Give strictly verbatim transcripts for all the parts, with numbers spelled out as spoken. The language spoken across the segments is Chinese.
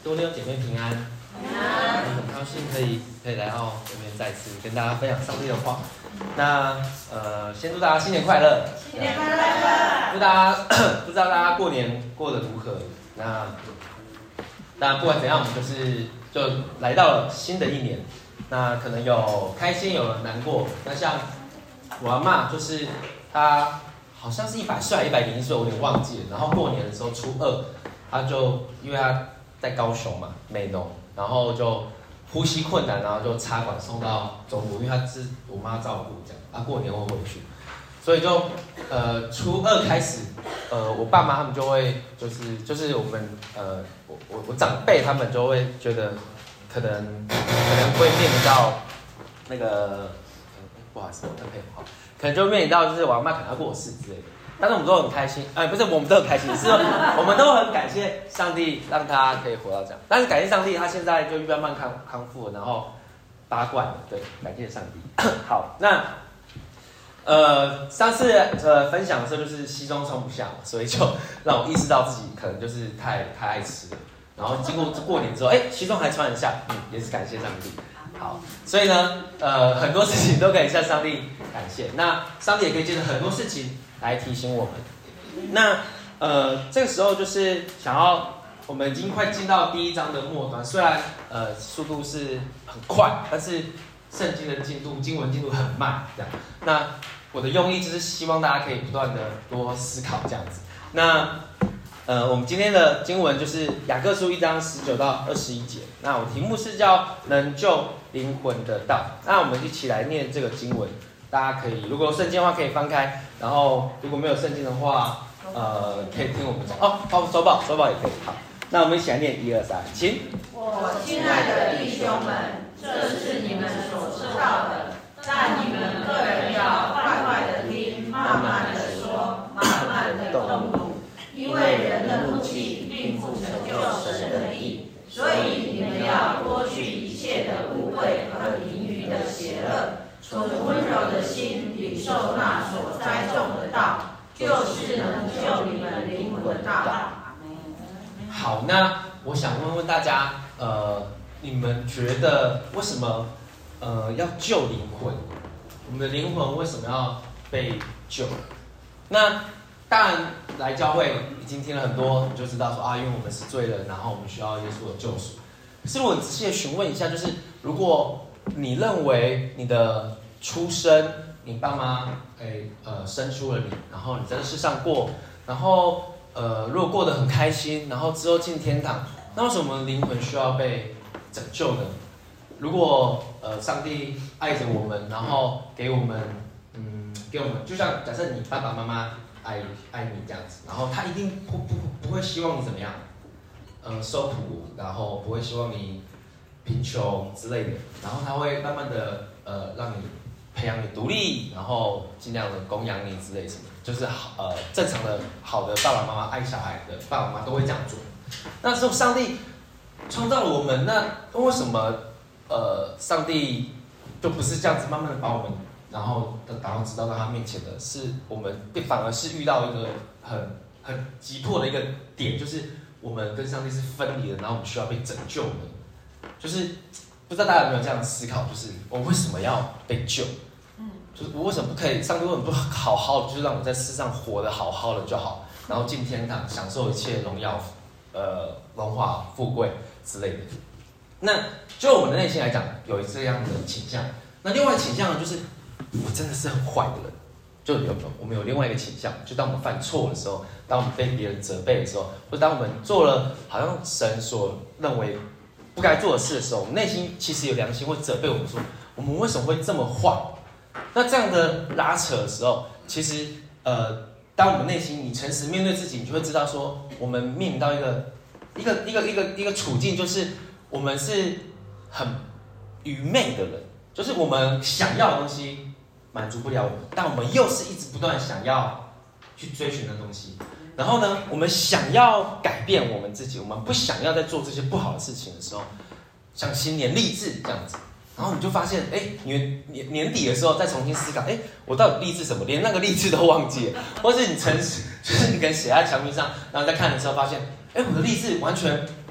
各位弟兄姐妹平安，平安，很高兴可以可以来到这边再次跟大家分享上帝的话。那呃，先祝大家新年快乐， 新年快乐！ 祝大家不知道大家过年过得如何？那当然不管怎样，我们就是就来到了新的一年。那可能有开心，有难过。那像我阿嬷，就是她好像是一百岁还一百零一岁，我有点忘记了。然后过年的时候初二，她就因为她在高雄嘛，美浓，然后就呼吸困难，然后就插管送到中国，因为她是我妈照顾这样，她过年会回去，所以就呃初二开始，呃我爸妈他们就会就是就是我们呃我我我长辈他们就会觉得可能可能会面临到那个、呃、不好意思，我这边好，可能就面临到就是我阿嬷可能要过世之类的。但是我们都很开心，哎，不是我们都很开心，是我们都很感谢上帝让他可以活到这样。但是感谢上帝，他现在就慢慢康康复了，然后拔罐了，对，感谢上帝。好，那呃上次呃分享的时候就是西装穿不下嘛，所以就让我意识到自己可能就是太太爱吃了。然后经过过年之后，哎，西装还穿得下，嗯，也是感谢上帝。好，所以呢，呃，很多事情都可以向上帝感谢。那上帝也可以借着很多事情来提醒我们。那呃，这个时候就是想要，我们已经快进到第一章的末端，虽然呃速度是很快，但是圣经的进度、经文进度很慢，这样。那我的用意就是希望大家可以不断的多思考这样子。那呃，我们今天的经文就是雅各书一章十九到二十一节。那我题目是叫能救灵魂的道。那我们一起来念这个经文。大家可以，如果有圣经的话可以翻开，然后如果没有圣经的话，呃，可以听我们讲哦，哦，手宝手宝也可以。好，那我们一起来念一二三，请。 我亲爱的弟兄们，这是你们所知道的，但你们个人要快快的听，慢慢的说，慢慢的动怒，因为人的怒气并不成就神的义，所以你们要脱去一切的污秽和盈余的邪恶。存温柔的心，领受那所栽种的道，就是能救你们灵魂的道。 好，那我想问问大家，呃，你们觉得为什么呃要救灵魂？我们的灵魂为什么要被救？那当然来教会已经听了很多，你就知道说啊，因为我们是罪人，然后我们需要耶稣的救赎。可是我仔细的询问一下，就是如果你认为你的出生，你爸妈诶呃生出了你，然后你在这世上过，然后呃如果过得很开心，然后之后进天堂，那为什么灵魂需要被拯救呢？如果呃上帝爱着我们，然后给我们嗯给我们，就像假设你爸爸妈妈爱爱你这样子，然后他一定不不不会希望你怎么样，呃受苦，然后不会希望你贫穷之类的，然后他会慢慢的呃让你培养你独立，然后尽量的供养你之类什么，就是好呃正常的好的爸爸妈妈爱小孩的爸爸妈妈都会这样做。那时候上帝创造了我们，那为什么呃上帝就不是这样子慢慢的把我们，然后然后直到到他面前的，是我们反而是遇到一个很很急迫的一个点，就是我们跟上帝是分离的，然后我们需要被拯救的。就是不知道大家有没有这样的思考，就是我为什么要被救？嗯，就是我为什么不可以？上帝为什么不好好的，就是让我在世上活得好好的就好，然后进天堂享受一切荣耀、呃荣华富贵之类的。那就我们的内心来讲，有这样的倾向。那另外倾向呢，就是我真的是很坏的人。就有我们有另外一个倾向，就当我们犯错的时候，当我们被别人责备的时候，或者当我们做了好像神所认为不该做的事的时候，我们内心其实有良心会责备我们说，我们为什么会这么坏？那这样的拉扯的时候，其实呃，当我们内心你诚实面对自己，你就会知道说，我们面临到一个一个一个一个一个处境，就是我们是很愚昧的人，就是我们想要的东西满足不了我们，但我们又是一直不断想要去追寻的东西。然后呢，我们想要改变我们自己，我们不想要再做这些不好的事情的时候，像新年立志这样子，然后你就发现，哎，年年年底的时候再重新思考，哎，我到底立志什么？连那个立志都忘记了，或是你诚实，就是你可能写在墙壁上，然后再看的时候发现，哎，我的立志完全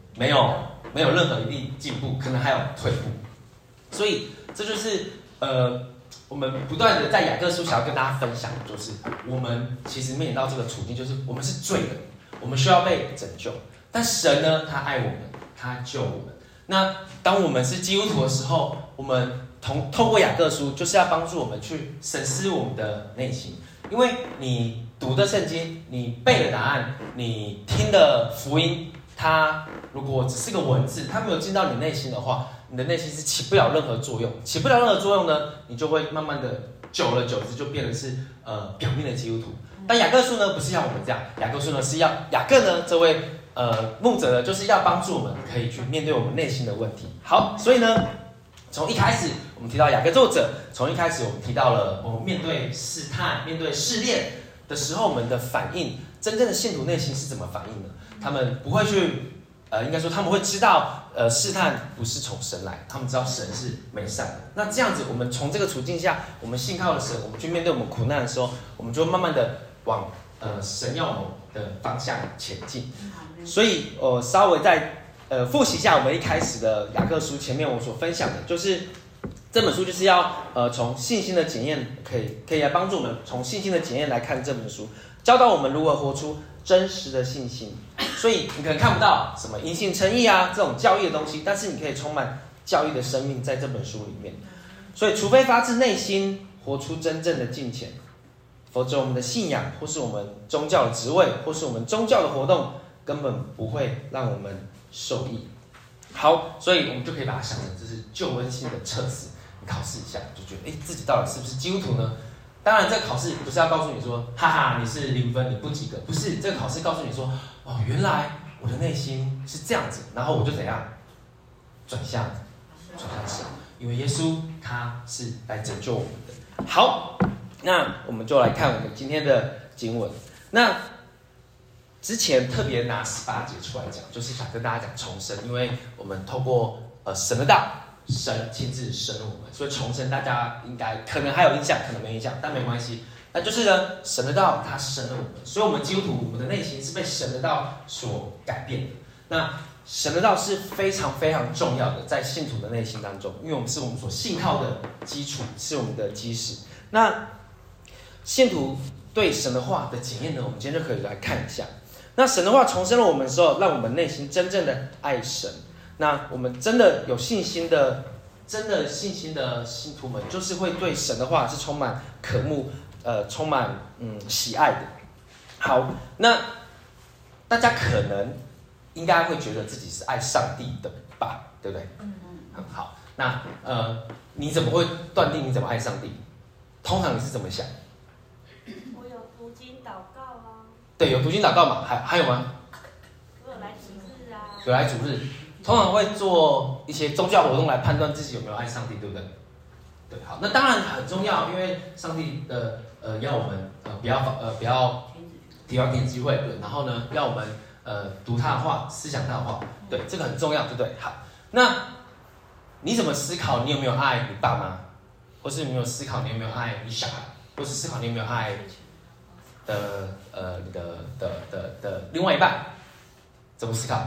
没有没有任何一定进步，可能还有退步。所以这就是呃，我们不断的在雅各书想要跟大家分享，就是我们其实面临到这个处境，就是我们是罪人，我们需要被拯救，但神呢，他爱我们，他救我们。那当我们是基督徒的时候，我们同透过雅各书，就是要帮助我们去审视我们的内心，因为你读的圣经，你背的答案，你听的福音，它如果只是个文字，它没有进到你内心的话，你的内心是起不了任何作用，起不了任何作用呢，你就会慢慢的久了久之就变成是呃表面的基督徒。但雅各书呢，不是要我们这样，雅各书呢是要雅各呢这位呃牧者呢，就是要帮助我们可以去面对我们内心的问题。好，所以呢，从一开始我们提到雅各作者，从一开始我们提到了我们面对试探、面对试炼的时候，我们的反应，真正的信徒内心是怎么反应的？他们不会去。呃，应该说他们会知道，呃，试探不是从神来，他们知道神是美善的。那这样子，我们从这个处境下，我们信靠了神，我们去面对我们苦难的时候，我们就慢慢的往呃神要我们的方向前进。所以，呃，稍微再呃复习一下我们一开始的雅各书前面我所分享的，就是这本书就是要呃从信心的检验，可以可以来帮助我们从信心的检验来看这本书，教导我们如何活出真实的信心。所以你可能看不到什么因信称义啊这种教义的东西，但是你可以充满教义的生命在这本书里面。所以除非发自内心活出真正的敬虔，否则我们的信仰或是我们宗教的职位或是我们宗教的活动根本不会让我们受益。好，所以我们就可以把它想成这是救恩性的测试，你考试一下就觉得哎自己到底是不是基督徒呢？当然，这个考试不是要告诉你说，哈哈，你是零分，你不及格，不是。这个考试告诉你说，哦，原来我的内心是这样子，然后我就怎样转向，转向神，因为耶稣他是来拯救我们的。好，那我们就来看我们今天的经文。那之前特别拿十八节出来讲，就是想跟大家讲重生，因为我们透过呃神的道。神亲自生了我们，所以重生大家应该可能还有印象，可能没印象，但没关系。那就是呢，神的道他生了我们，所以我们基督徒，我们的内心是被神的道所改变的。那神的道是非常非常重要的，在信徒的内心当中，因为我们是我们所信靠的基础，是我们的基石。那信徒对神的话的检验呢，我们今天就可以来看一下。那神的话重生了我们的时候，让我们内心真正的爱神。那我们真的有信心的，真的信心的信徒们，就是会对神的话是充满渴慕，呃，充满嗯喜爱的。好，那大家可能应该会觉得自己是爱上帝的吧，对不对？嗯嗯。很好，那呃，你怎么会断定你怎么爱上帝？通常你是怎么想？ 我有读经祷告啊。 对，有读经祷告嘛？还还有吗？ 我有来主日啊。 有来主日。通常会做一些宗教活动来判断自己有没有爱上帝，对不对？对，好，那当然很重要，因为上帝的呃要我们呃不要呃不要提高点机会，对，然后呢要我们呃读他的话，思想他的话，对，这个很重要，对不对？好，那你怎么思考你有没有爱你爸妈，或是你有思考你有没有爱你小孩，或是思考你有没有爱的呃你的的的的另外一半，怎么思考？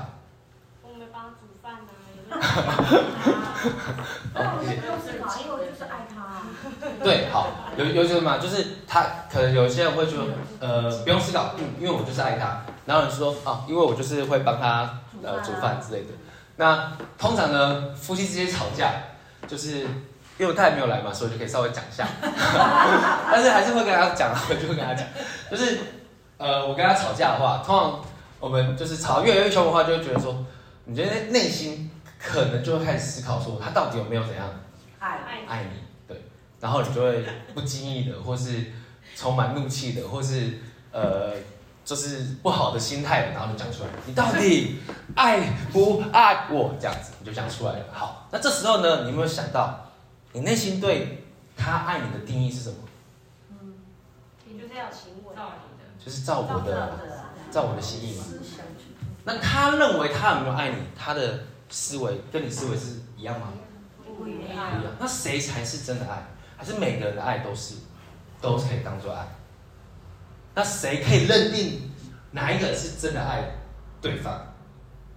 但我也不用思考，因为我就是爱他。 对，好，有有什么？就是他可能有些人会说，呃，不用思考，嗯，因为我就是爱他。然后你说，哦，因为我就是会帮他呃煮饭之类的。那通常呢，夫妻之间吵架，就是因为他也没有来嘛，所以我就可以稍微讲一下。但是还是会跟他讲，我就会跟他讲，就是呃，我跟他吵架的话，通常我们就是吵越来越凶的话，就会觉得说，你觉得内心。可能就会开始思考说，他到底有没有怎样爱爱你？对，然后你就会不经意的，或是充满怒气的，或是呃，就是不好的心态的，然后就讲出来，你到底爱不爱我？这样子你就讲出来了。好，那这时候呢，你有没有想到，你内心对他爱你的定义是什么？ 嗯，你就是要行为， 就是照我的照我的心意嘛。那他认为他有没有爱你？他的思维跟你思维是一样吗？ 不一样。 不一样。那谁才是真的爱？还是每个人的爱都是，都可以当作爱？那谁可以认定哪一个是真的爱对方？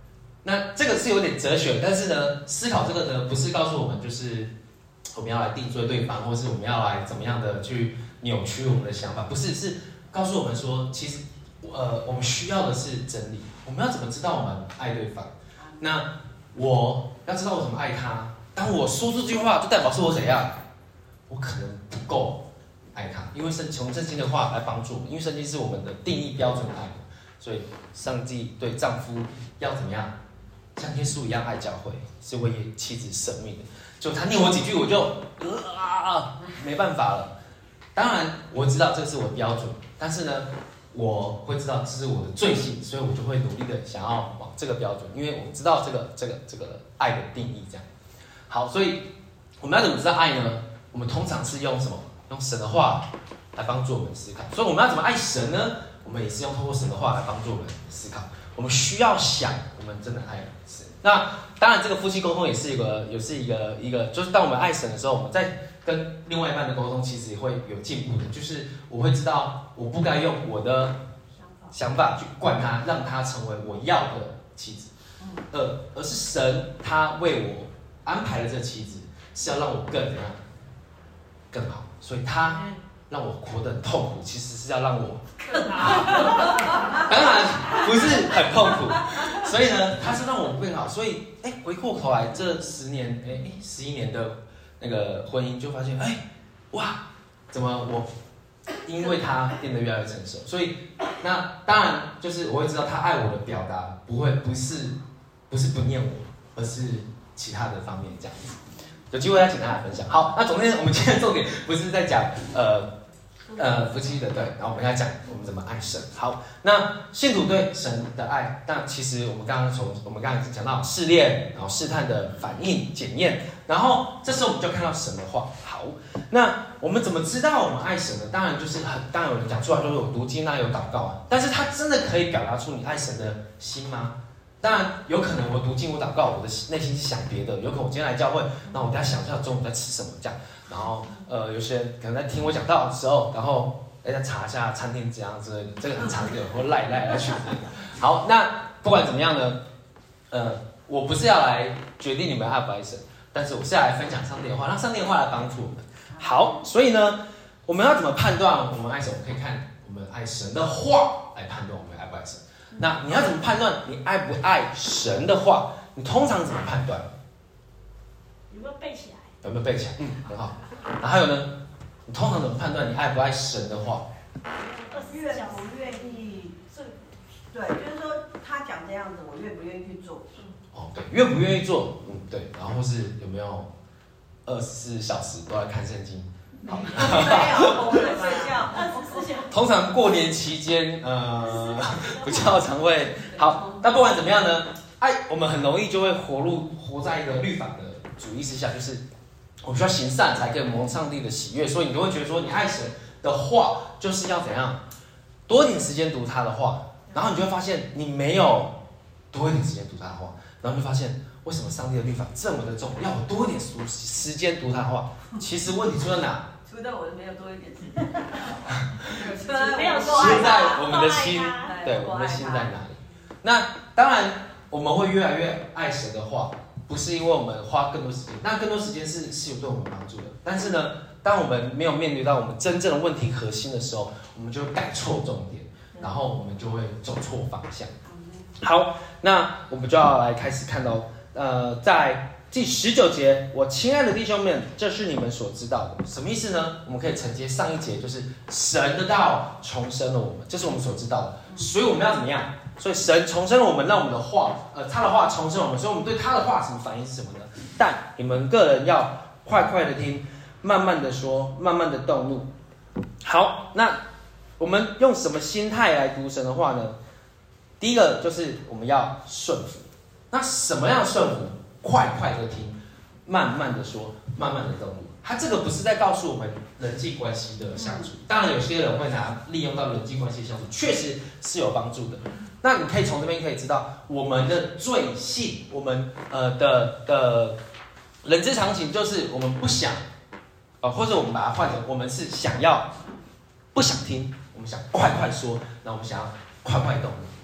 那这个是有点哲学，但是呢，思考这个呢，不是告诉我们就是我们要来定罪对方，或是我们要来怎么样的去扭曲我们的想法，不是，是告诉我们说，其实呃，我们需要的是真理。我们要怎么知道我们爱对方？那我要知道我怎么爱他。当我说出这句话，就代表是我怎样？我可能不够爱他，因为圣从圣经的话来帮助我们，因为圣经是我们的定义标准的爱，所以上帝对丈夫要怎么样？像耶稣一样爱教会，是为妻子舍命的。就他念我几句，我就啊没办法了。当然我知道这是我的标准，但是呢，我会知道这是我的罪性，所以我就会努力的想要往这个标准，因为我知道这个这个这个爱的定义这样。好，所以我们要怎么知道爱呢？我们通常是用什么？用神的话来帮助我们思考。所以我们要怎么爱神呢？我们也是用透过神的话来帮助我们思考。我们需要想，我们真的爱神。那当然，这个夫妻沟通也是一个，也是一个一个，就是当我们爱神的时候，我们在跟另外一半的沟通，其实也会有进步的。就是我会知道，我不该用我的想法去灌他，让他成为我要的妻子，呃，而是神他为我安排了这妻子，是要让我更怎样更好，所以他让我活得很痛苦，其实是要让我更好。当然不是很痛苦，所以呢，他是让我更好。所以，哎，回过头来这十年，哎，十一年的那个婚姻，就发现，哎，哇，怎么我因为他变得越来越成熟？所以，那当然就是我会知道他爱我的表达不会不是不是不念我，而是其他的方面这样子。有机会再请大家分享。好，那总之我们今天的重点不是在讲呃呃夫妻的对，然后我们要讲我们怎么爱神。好，那信徒对神的爱，但其实我们刚刚从我们刚刚已经讲到试炼，然后试探的反应检验，然后这时候我们就看到神的话。好，那我们怎么知道我们爱神呢？当然就是很，当然有人讲出来说有读经啊，有祷告啊，但是他真的可以表达出你爱神的心吗？当然有可能我读经我祷告，我的内心是想别的，有可能我今天来教会，然后我等下想一下中午在吃什么这样，然后呃有些人可能在听我讲道的时候，然后哎再查一下餐厅怎样之类的，这个很常见，或赖赖来去。好，那不管怎么样呢，呃我不是要来决定你们爱不爱神，但是我是要来分享上帝的话，让上帝的话来帮助我们。好，所以呢，我们要怎么判断我们爱神？我们可以看我们爱神的话来判断我们爱不爱神。那你要怎么判断你爱不爱神的话？你通常怎么判断？ 有没有背起来？ 有没有背起来？嗯，很好。那还有呢？你通常怎么判断你爱不爱神的话？ 愿不愿意？对，就是说他讲这样子，我愿不愿意去做？ 哦，对，愿不愿意做？嗯，对。然后或是有没有二十四小时都在看圣经？好， 没有，我在睡觉。 通常过年期间，呃，比较常会好。那不管怎么样呢，爱我们很容易就会活入活在一个律法的主义之下，就是我们需要行善才可以蒙上帝的喜悦，所以你就会觉得说，你爱神的话就是要怎样，多一点时间读他的话，然后你就会发现你没有多一点时间读他的话，然后就发现为什么上帝的律法这么的重，要我多一点时间读他的话？其实问题出在哪？ 出在我没有多一点时间， 没有出在我们的心，对，我们的心在哪里？那当然，我们会越来越爱神的话，不是因为我们花更多时间，那更多时间是是有对我们帮助的。但是呢，当我们没有面对到我们真正的问题核心的时候，我们就会改错重点，然后我们就会走错方向。好，那我们就要来开始看到，呃，在第十九节，我亲爱的弟兄们，这是你们所知道的。什么意思呢？我们可以承接上一节，就是神的道重生了我们，这是我们所知道的。所以我们要怎么样？所以神重生了我们，让我们的话，呃，他的话重生我们，所以我们对他的话什么反应是什么呢？但你们个人要快快的听，慢慢的说，慢慢的动怒。好，那我们用什么心态来读神的话呢？第一个就是我们要顺服。那什么样的顺服？快快的听，慢慢的说，慢慢的动怒。他这个不是在告诉我们人际关系的相处，当然有些人会拿利用到人际关系相处，确实是有帮助的。那你可以从这边可以知道，我们的罪性，我们呃的的人之常情就是我们不想，呃，或者我们把它换成我们是想要不想听，我们想快快说，那我们想要快快动怒。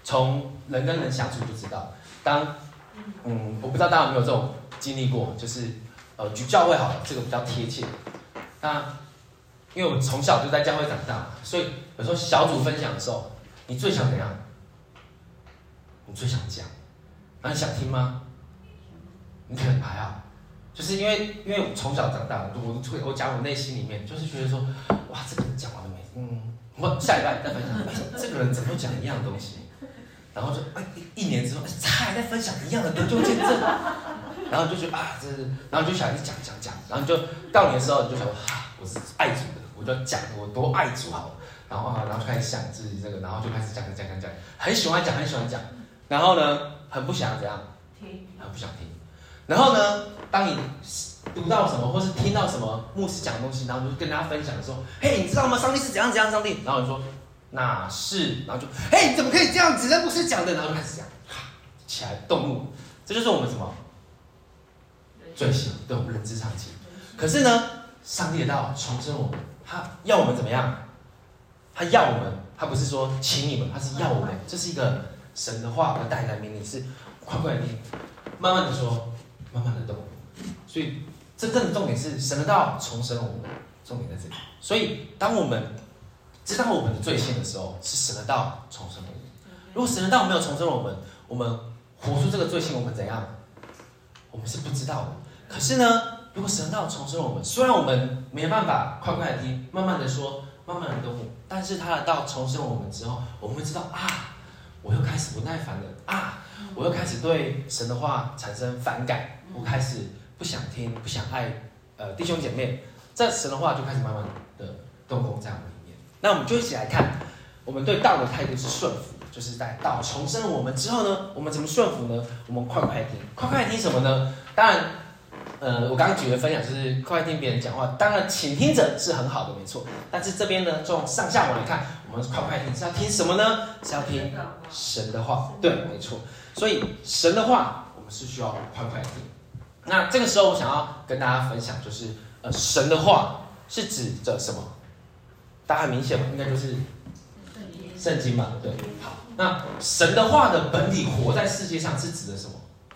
从人跟人相处就知道，当嗯，我不知道大家有没有这种经历过，就是呃，举教会好了，这个比较贴切。那因为我们从小就在教会长大嘛，所以有时候小组分享的时候，你最想怎样？你最想讲，那你想听吗？你可能还好，就是因为因为我从小长大，我我讲我内心里面就是觉得说，哇，这个人讲完了没？嗯，我下礼拜再分享，哎，这个人怎么会讲一样的东西？然后就哎一一年之后，哎，他还在分享一样的得救见证，然后就觉得啊，这是，然后就想去讲讲讲，然后就到你的时候，你就想啊，我是爱主的，我就讲我多爱主好了，然后啊，然后就开始想自己这个，然后就开始讲讲讲讲，很喜欢讲，很喜欢讲，然后呢，很不想怎样， 听， 很不想听，然后呢，当你读到什么，或是听到什么牧师讲的东西，然后就跟大家分享说，嘿，你知道吗？上帝是怎样怎样上帝，然后你说。那是，然后就，嘿，你怎么可以这样子？那不是讲的，然后就开始讲，起来动怒，这就是我们什么罪性，对我们人之常情。可是呢，上帝的道重生我们，他要我们怎么样？他要我们，他不是说请你们，他是要我们，这是一个神的话而带来的命令，是快快的听，慢慢的说，慢慢的动。所以，这真的重点是神的道重生我们，重点在这里。所以，当我们知道我们的罪性的时候，是神的道重生我们。如果神的道没有重生我们，我们活出这个罪性，我们怎样？我们是不知道的。可是呢，如果神的道重生我们，虽然我们没办法快快的听，慢慢的说，慢慢的动悟，但是他的道重生我们之后，我们会知道啊，我又开始不耐烦了啊，我又开始对神的话产生反感，我开始不想听，不想爱呃弟兄姐妹，这神的话就开始慢慢的动工在我们里面。那我们就一起来看，我们对道的态度是顺服，就是在道重生我们之后呢，我们怎么顺服呢？我们快快听，快快听什么呢？当然，呃，我刚刚举的分享就是快快听别人讲话，当然倾听者是很好的，没错。但是这边呢，从上下文来看，我们快快听是要听什么呢？是要听神的话，对，没错。所以神的话，我们是需要快快听。那这个时候，我想要跟大家分享，就是呃，神的话是指着什么？大家很明显嘛，应该就是圣经嘛，对。好，那神的话的本体活在世界上是指的什么？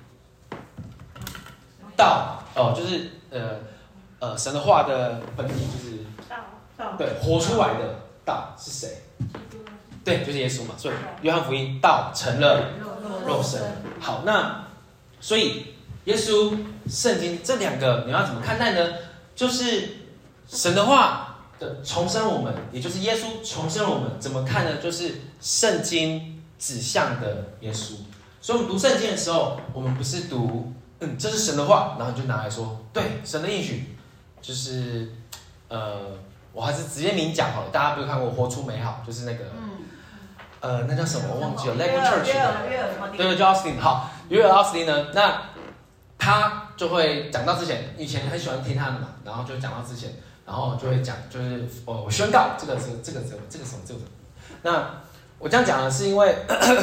道哦，就是呃呃，神的话的本体就是道，对，活出来的道是谁？对，就是耶稣嘛。所以约翰福音道成了肉身。好，那所以耶稣、圣经这两个你要怎么看待呢？就是神的话的重生我们，也就是耶稣重生我们，怎么看呢？就是圣经指向的耶稣。所以我们读圣经的时候，我们不是读嗯这是神的话，然后你就拿来说对神的应许，就是呃我还是直接明讲好了。大家不是看过《活出美好》，就是那个、嗯、呃那叫什么我忘记了 ，Lego Church 的，对对，就 Austin。好，约尔奥斯汀呢，那他就会讲到之前，以前很喜欢听他的嘛，然后就讲到之前。然后就会讲，就是哦，我宣告这个是这个这个这个什么这个什么。那我这样讲呢，是因为，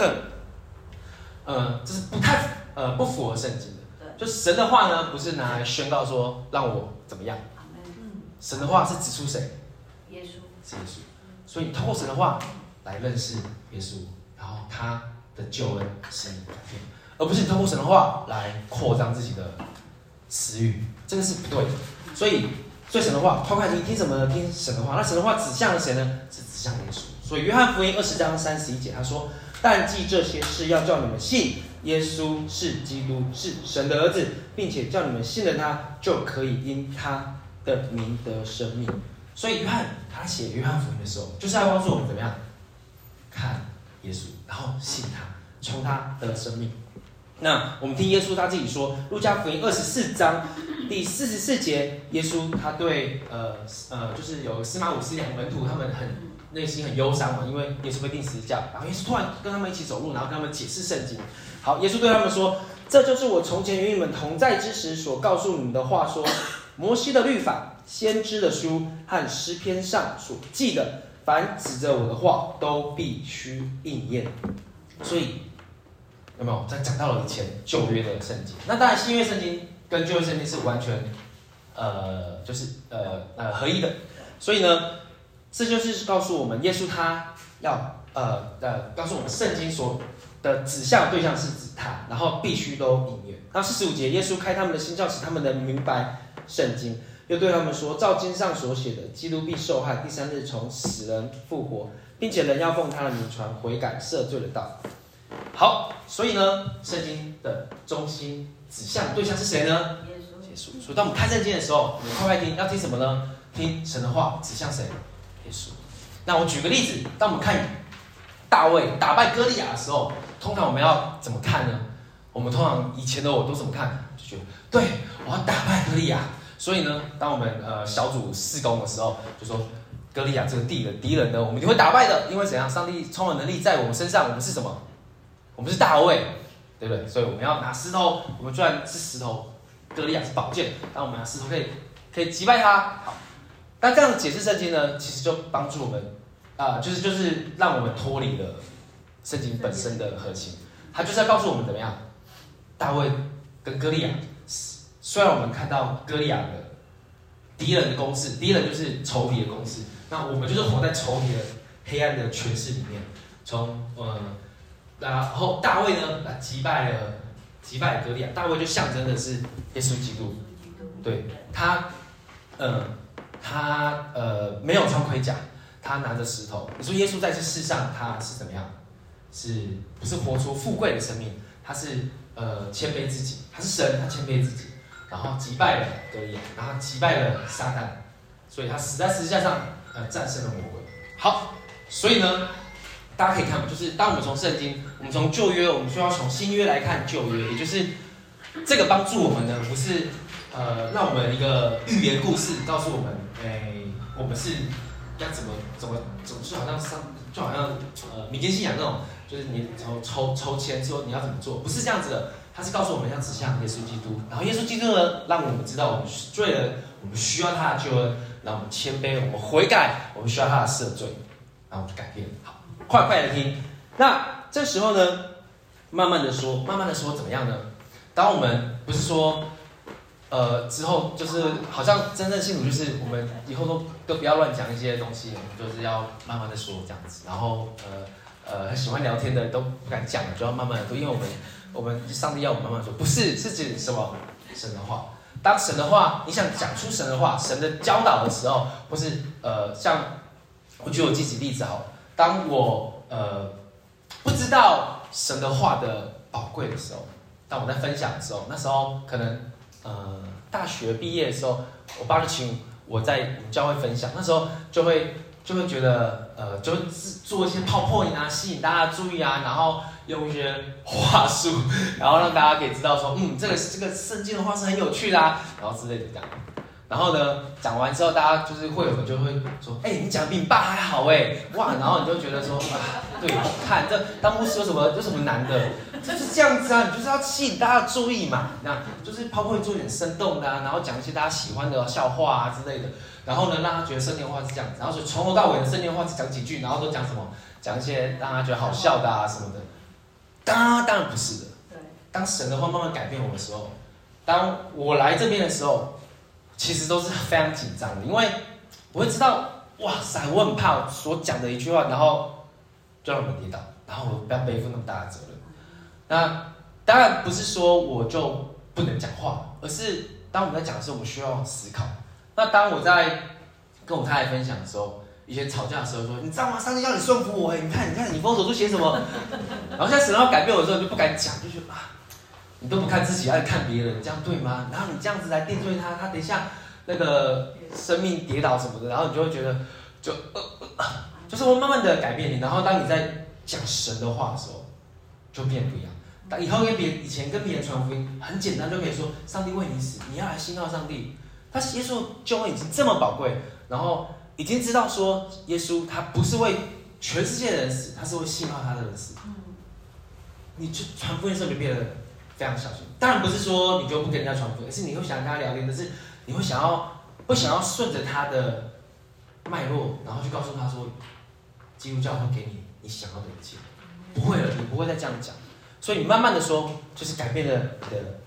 呃，这是不太呃不符合圣经的。就神的话呢，不是拿来宣告说让我怎么样。神的话是指出谁？ 耶稣。 是耶稣。所以通过神的话来认识耶稣，然后他的救恩使你改变，而不是你通过神的话来扩张自己的私欲，这个是不对的。所以。所以神的话，快快听，听什么呢？听神的话。那神的话指向了谁呢？是指向耶稣。所以约翰福音二十章三十一节，他说：“但记这些事，要叫你们信耶稣是基督，是神的儿子，并且叫你们信了他，就可以因他的名得生命。”所以约翰他写约翰福音的时候，就是要帮助我们怎么样看耶稣，然后信他，从他得生命。那我们听耶稣他自己说，路加福音二十四章第四十四节，耶稣他对呃呃，就是有司马五斯两个门徒，他们很内心很忧伤嘛，因为耶稣被钉十字架，然后耶稣突然跟他们一起走路，然后跟他们解释圣经。好，耶稣对他们说：“这就是我从前与你们同在之时所告诉你们的话说，摩西的律法、先知的书和诗篇上所记的，凡指着我的话，都必须应验。”所以。有没有？在讲到了以前旧约的圣经，那当然新约圣经跟旧约圣经是完全，呃，就是呃呃合一的。所以呢，这就是告诉我们，耶稣他要呃呃告诉我们圣经所的指向对象是指他，然后必须都应验。那四十五节，耶稣开他们的心窍，使他们能明白圣经，又对他们说：照经上所写的，基督必受害，第三日从死人复活，并且人要奉他的名传悔改赦罪的道。好，所以呢，圣经的中心指向对象是谁呢？耶稣。所以当我们看圣经的时候，你快快听，要听什么呢？听神的话，指向谁？耶稣。那我举个例子，当我们看大卫打败歌利亚的时候，通常我们要怎么看呢？我们通常以前的我都怎么看？就觉得对，我要打败歌利亚。所以呢，当我们呃小组事工的时候，就说歌利亚这个敌人敌人呢，我们一定会打败的，因为怎样？上帝充满能力在我们身上，我们是什么？我们是大卫，对不对？所以我们要拿石头，我们虽然是石头，歌利亚是宝剑，但我们拿石头可以可以击败他。好，那这样的解释圣经呢，其实就帮助我们啊、呃，就是就是让我们脱离了圣经本身的核心，它就是要告诉我们怎么样，大卫跟歌利亚，虽然我们看到歌利亚的敌人的公式，敌人就是仇敌的公式，那我们就是活在仇敌的黑暗的权势里面，从呃。然后大卫呢，击败了击败了歌利亚。大卫就象征的是耶稣基督，对他，呃，他呃没有穿盔甲，他拿着石头。你说耶稣在这世上他是怎么样？是不是活出富贵的生命？他是呃谦卑自己，他是神，他谦卑自己，然后击败了歌利亚，然后击败了撒旦，所以他死在十字架上，呃战胜了魔鬼。好，所以呢。大家可以看，就是当我们从圣经，我们从旧约，我们需要从新约来看旧约，也就是这个帮助我们呢，不是呃让我们一个寓言故事告诉我们，哎，我们是要怎么怎么怎么，就好像上就好像呃民间信仰那种，就是你抽抽抽签之后你要怎么做，不是这样子的，它是告诉我们要指向耶稣基督，然后耶稣基督呢，让我们知道我们是罪人，我们需要他的救恩，然后我们谦卑，我们悔改，我们需要他的赦罪，然后我们就改变。好。快快的听，那这时候呢，慢慢的说，慢慢的说怎么样呢？当我们不是说，呃，之后就是好像真正信徒就是我们以后都都不要乱讲一些东西，我们就是要慢慢的说这样子。然后呃呃，很喜欢聊天的都不敢讲，就要慢慢的说，因为我们我们上帝要我们慢慢说，不是是指什么神的话。当神的话，你想讲出神的话，神的教导的时候，或是呃，像我举我自己例子好了。当我呃不知道神的话的宝贵的时候，当我在分享的时候，那时候可能呃大学毕业的时候，我爸就请我在我们教会分享，那时候就会就会觉得呃就会做一些PowerPoint啊，吸引大家注意啊，然后用一些话术，然后让大家可以知道说，嗯，这个这个圣经的话是很有趣的啊，然后之类的这样。然后呢，讲完之后，大家就是会有人就会说：“哎、欸，你讲的比你爸还好哎，哇！”然后你就觉得说：“啊，对，看这当牧师有什么有什么难的？就是这样子啊，你就是要吸引大家的注意嘛，那就是包括做一点生动的啊，然后讲一些大家喜欢的笑话啊之类的。然后呢，让他觉得圣经话是这样子，然后就从头到尾的圣经话只讲几句，然后都讲什么？讲一些让他觉得好笑的啊什么的。当然，当然不是的。当神的话慢慢改变我的时候，当我来这边的时候。”其实都是非常紧张的，因为我会知道，哇塞，我很怕我所讲的一句话，然后就让我们跌倒，然后我不要背负那么大的责任。那当然不是说我就不能讲话，而是当我们在讲的时候，我们需要思考。那当我在跟我太太分享的时候，以前吵架的时候说，你知道吗？上帝要你顺服我，你看，你看，你封手书写什么？然后现在神要改变我的时候，就不敢讲，就觉得啊。你都不看自己，要看别人，这样对吗？然后你这样子来定罪他，他等一下那个生命跌倒什么的，然后你就会觉得，就呃呃，就是会慢慢的改变你。然后当你在讲神的话的时候，就变不一样。当以后跟别以前跟别人传福音，很简单就可以说，上帝为你死，你要来信靠上帝。他耶稣救恩已经这么宝贵，然后已经知道说，耶稣他不是为全世界的人死，他是为信靠他的人死。你就传福音的时候就变得。非常小心，当然不是说你就不跟人家传福音，而是你会想跟他聊天，可是你会想要会想要顺着他的脉络，然后去告诉他说，基督教会给你你想要的一切，不会了，你不会再这样讲，所以你慢慢的说，就是改变了你的口，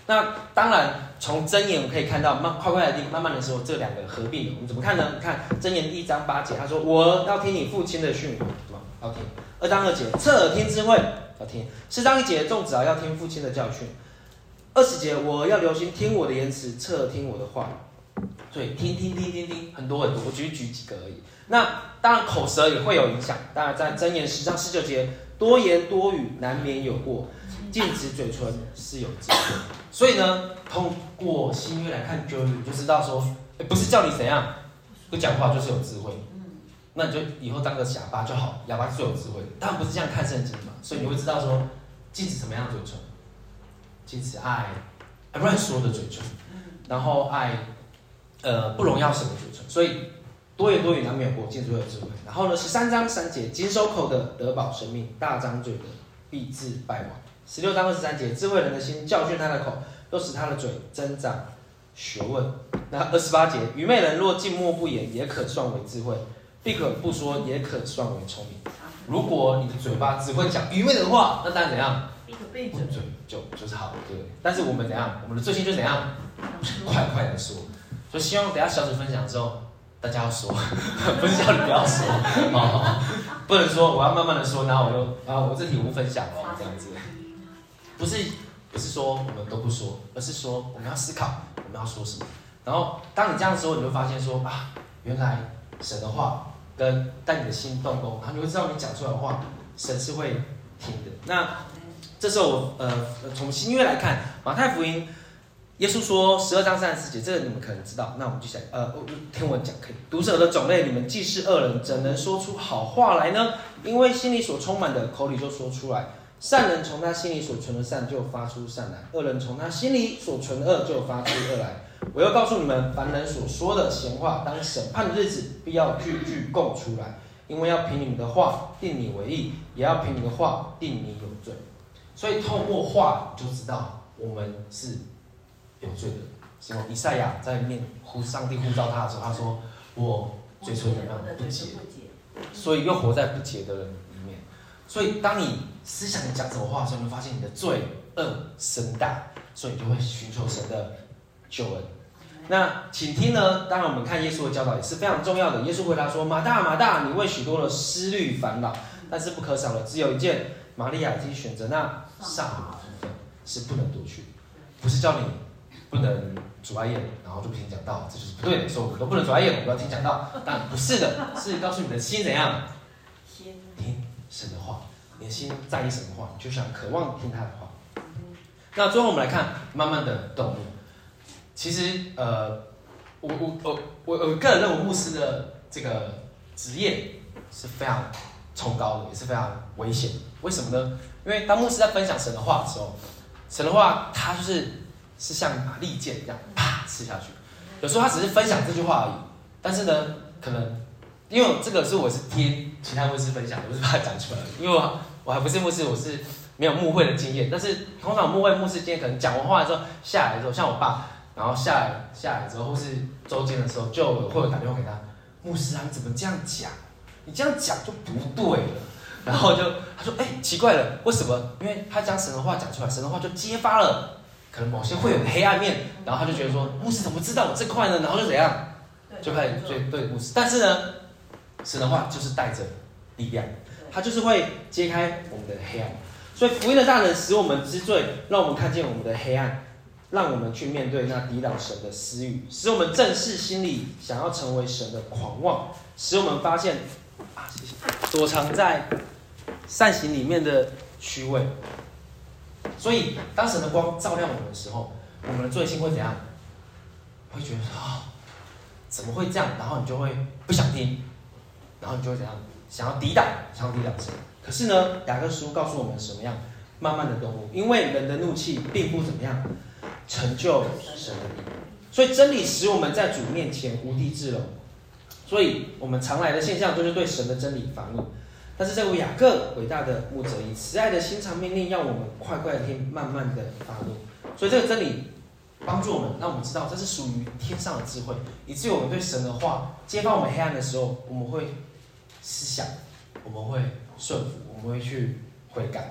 那当然，从箴言我们可以看到，慢快快的听，慢慢的说，这两个合并了。我们怎么看呢？你看箴言一章八节，他说：“我要听你父亲的训诲，什么要听？”二章二节，侧耳听智慧，要听。四章一节，众子啊要听父亲的教训。二十节，我要留心听我的言辞，侧耳听我的话。所以听听听听听，很多很多，我举举几个而已。那当然口舌也会有影响。当然在箴言十章十九节，多言多语难免有过。禁止嘴唇是有智慧，所以呢，通过新约来看就你就知道说，不是叫你怎样不讲话就是有智慧，那你就以后当个哑巴就好，哑巴是最有智慧的。当然不是这样看圣经嘛，所以你会知道说，禁止什么样的嘴唇，禁止爱乱说的嘴唇，然后爱呃不荣耀神的嘴唇，所以多言多语难免有过，禁止会有智慧。然后呢，十三章三节，谨守口的得保生命，大张嘴的必致败亡。十六章二十三节，智慧人的心教训他的口，又使他的嘴增长学问。那二十八节，愚昧人若静默不言，也可算为智慧；闭口不说，也可算为聪明。如果你的嘴巴只会讲愚昧的话，那当然怎样？闭嘴就就是好，对不对？但是我们怎样？我们的罪性就怎样？快快的说。所以希望等一下小组分享之后，大家要说，不是叫你不要说，哦、不能说我要慢慢的说，然后我就啊，我这题我不分享哦，这样子。不是不是说我们都不说，而是说我们要思考我们要说什么。然后当你这样的时候，你就发现说啊，原来神的话跟带你的心动工，然后你会知道你讲出来的话，神是会听的。那这时候我呃从新约来看，马太福音，耶稣说十二章三十四节，这个你们可能知道。那我们就想呃听我讲可以。毒蛇的种类，你们既是恶人，怎能说出好话来呢？因为心里所充满的，口里就说出来。善人从他心里所存的善就发出善来，恶人从他心里所存的恶就发出恶来。我要告诉你们，凡人所说的闲话，当审判的日子，必要句句供出来，因为要凭你们的话定你为义，也要凭你的话定你有罪。所以透过话就知道我们是有罪的。什么？以赛亚在面呼上帝呼召他的时候，他说：“我嘴唇怎样不洁，所以又活在不洁的人里面。”所以当你思想你讲什么话的时候，你会发现你的罪恶深大，所以你就会寻求神的救恩。那请听呢？当然我们看耶稣的教导也是非常重要的。耶稣回答说：“马大，马大，你为许多的思虑烦恼，但是不可少的只有一件。玛利亚已经选择那上好的部分，是不能夺去的。不是叫你不能主爱宴，然后就不听讲道，这就是不对的。说我们都不能主爱宴，我们要听讲道，但不是的，是告诉你的心怎样听神的话。”你的心在意什么话，你就想渴望听他的话。那最后我们来看，慢慢的动怒。其实，呃，我我我我我个人认为牧师的这个职业是非常崇高的，也是非常危险的。为什么呢？因为当牧师在分享神的话的时候，神的话他就是是像把利剑一样啪刺下去。有时候他只是分享这句话而已，但是呢，可能因为这个是我是听其他牧师分享的，不是把它讲出来的，因为我我还不是牧师，我是没有牧会的经验。但是通常牧会牧师今天可能讲完话之后下来之后，像我爸，然后下来下来之后，或是周间的时候，就有会有打电话给他，牧师啊，你怎么这样讲？你这样讲就不对了。然后就他说，哎、欸，奇怪了，为什么？因为他将神的话讲出来，神的话就揭发了可能某些会有的黑暗面，然后他就觉得说，牧师怎么知道我这块呢？然后就怎样，就开始对对牧师。但是呢，神的话就是带着力量，它就是会揭开我们的黑暗。所以福音的大能使我们知罪，让我们看见我们的黑暗，让我们去面对那抵挡神的私欲，使我们正视心里想要成为神的狂妄，使我们发现啊，谢谢，躲藏在善行里面的虚伪。所以当神的光照亮我们的时候，我们的罪性会怎样？会觉得啊、哦，怎么会这样？然后你就会不想听，然后你就会怎样？想要抵挡，想要抵挡神。可是呢，雅各书告诉我们什么样？慢慢的动怒，因为人的怒气并不怎么样成就神的义。所以真理使我们在主面前无地自容。所以我们常来的现象就是对神的真理发怒。但是这位雅各伟大的牧者以慈爱的心肠命令，让我们快快的听，慢慢的发怒。所以这个真理帮助我们，让我们知道这是属于天上的智慧，以至于我们对神的话揭发我们黑暗的时候，我们会思想，我们会顺服，我们会去悔改。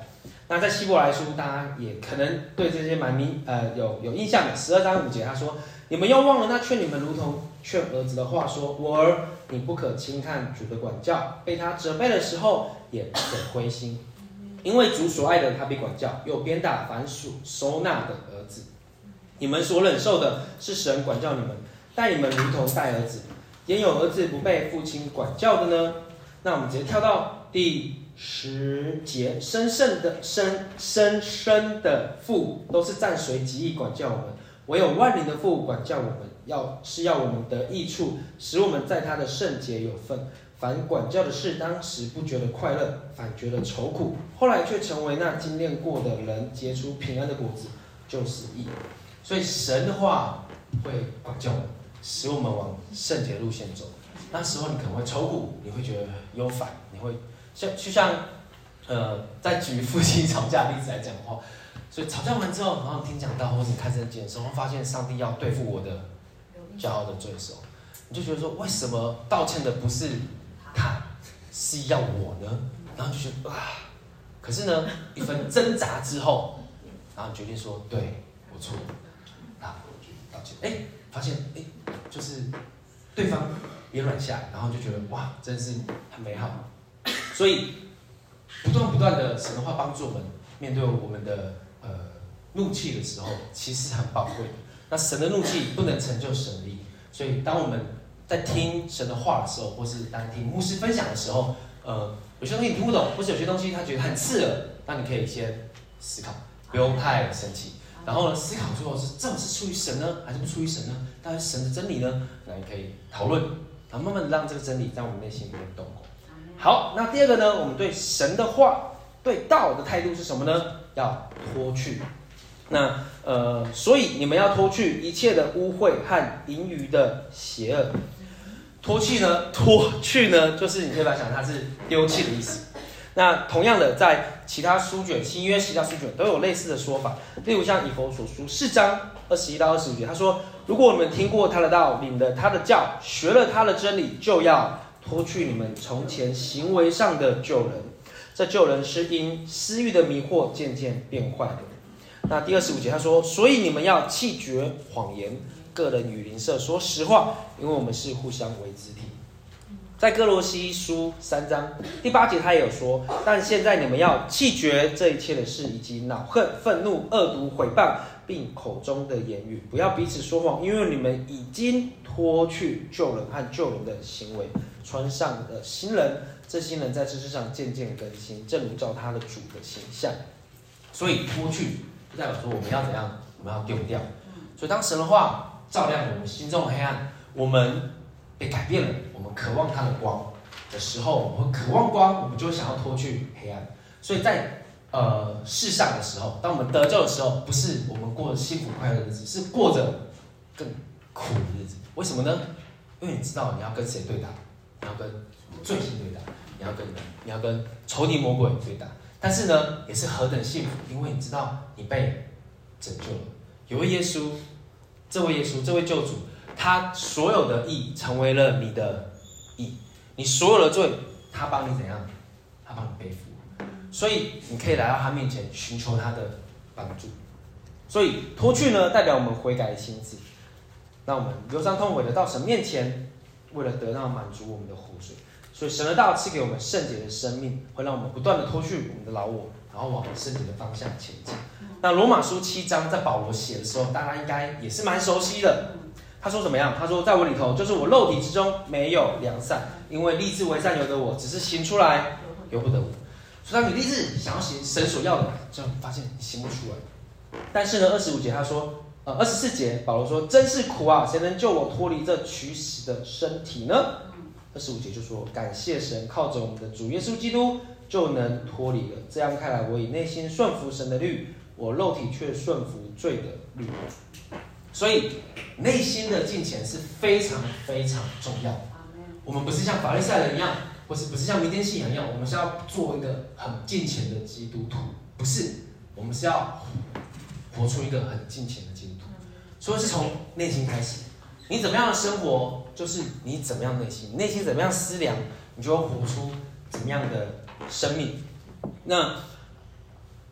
那在希伯来书，大家也可能对这些蛮明呃有有印象的。十二章五节，他说：“你们又忘了那劝你们如同劝儿子的话，说：我儿，你不可轻看主的管教，被他责备的时候，也不可灰心，因为主所爱的，他必管教，又鞭打凡属收纳的儿子。你们所忍受的是神管教你们，待你们如同待儿子。焉有儿子不被父亲管教的呢？”那我们直接跳到第十节，生生的生生生的父都是暂随己意管教我们，唯有万灵的父管教我们，要是要我们得益处，使我们在他的圣洁有份。凡管教的事，当时不觉得快乐，反觉得愁苦，后来却成为那精炼过的人，结出平安的果子，就是义。所以神的话会管教我们，使我们往圣洁路线走。那时候你可能会愁苦，你会觉得忧烦，你会像就像呃，在举夫妻吵架的例子来讲的话，所以吵架完之后，然后听讲道或者你看圣经的时候，发现上帝要对付我的骄傲的罪手，你就觉得说，为什么道歉的不是他，是要我呢？然后就觉得啊，可是呢，一番挣扎之后，然后决定说，对我错了，啊，我去道歉。哎，发现哎，就是对方也软下来，然后就觉得哇，真是很美好。所以不断不断的神的话帮助我们面对我们的呃怒气的时候，其实很宝贵的。那神的怒气不能成就神的义，所以当我们在听神的话的时候，或是当听牧师分享的时候，呃，有些东西你听不懂，或是有些东西他觉得很刺耳，那你可以先思考，不用太生气。然后呢，思考之后是这种是出于神呢，还是不出于神呢？到底是神的真理呢？那你可以讨论，然后慢慢让这个真理在我们内心里面动工。好，那第二个呢，我们对神的话、对道的态度是什么呢？要脱去。那呃，所以你们要脱去一切的污秽和盈余的邪恶。脱去呢，脱去呢，就是你可以把它想它是丢弃的意思。那同样的，在其他书卷、新约其他书卷都有类似的说法。例如像以弗所书四章二十一到二十五节，他说：“如果你们听过他的道，领了他的教，学了他的真理，就要脱去你们从前行为上的旧人。这旧人是因私欲的迷惑渐渐变坏的。”那第二十五节他说：“所以你们要弃绝谎言，个人与邻舍说实话，因为我们是互相为肢体。”在哥罗西书三章第八节他也有说：“但现在你们要弃绝这一切的事，以及恼恨、愤怒、恶毒、毁谤，并口中的言语，不要彼此说谎，因为你们已经脱去旧人和旧人的行为，穿上了新人。这新人在知识上渐渐更新，正如照他的主的形象。”所以脱去就代表说我们要怎样？我们要丢掉。所以当神的话照亮我们心中的黑暗，我们被改变了，我们渴望他的光的时候，我们渴望光，我们就会想要脱去黑暗。所以在呃世上的时候，当我们得救的时候，不是我们过着幸福快乐的日子，是过着更苦的日子。为什么呢？因为你知道你要跟谁对打，你要跟罪性对打，你要跟你要跟仇敌魔鬼对打。但是呢，也是何等幸福，因为你知道你被拯救了。有位耶稣，这位耶稣，这位救主，他所有的义成为了你的义，你所有的罪，他帮你怎样？他帮你背负。所以你可以来到他面前寻求他的帮助。所以脱去呢，代表我们悔改的心志，让我们忧伤痛悔的到神面前，为了得到满足我们的活水。所以神的道赐给我们圣洁的生命，会让我们不断的脱去我们的老我，然后往圣洁的方向前进。那罗马书七章在保罗写的时候，大家应该也是蛮熟悉的。他说怎么样？他说在我里头，就是我肉体之中没有良善，因为立志为善由得我，只是行出来由不得我。所以当你立志想要行神所要的，就发现你行不出来。但是呢，二十五节他说，呃，二十四节保罗说：“真是苦啊！谁能救我脱离这取死的身体呢？”二十五节就说：“感谢神，靠着我们的主耶稣基督就能脱离了。这样看来，我以内心顺服神的律，我肉体却顺服罪的律。”所以内心的敬虔是非常非常重要。我们不是像法利赛人一样，或是不是像民间信仰一样，我们是要做一个很敬虔的基督徒，不是，我们是要活出一个很敬虔的基督徒。所以是从内心开始，你怎么样的生活，就是你怎么样内心，你内心怎么样思量，你就会活出怎么样的生命。那